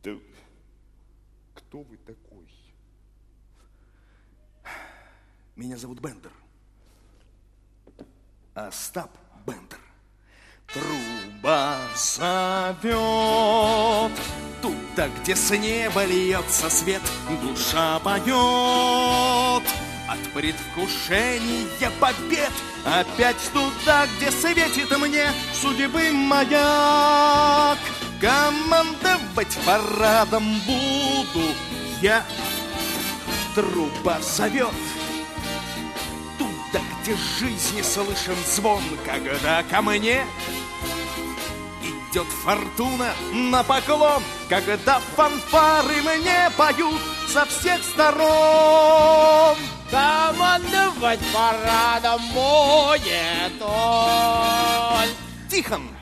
Да кто вы такой? Меня зовут Бендер. Остап Бендер. Труба зовет туда, где с неба льется свет, душа поет от предвкушения побед. Опять туда, где светит мне судьбы маяк. Командовать парадом буду я. Труба зовет туда, где жизни слышен звон, когда ко мне идет фортуна на поклон, когда фанфары мне поют со всех сторон. Командовать парадом будет он. Тихон!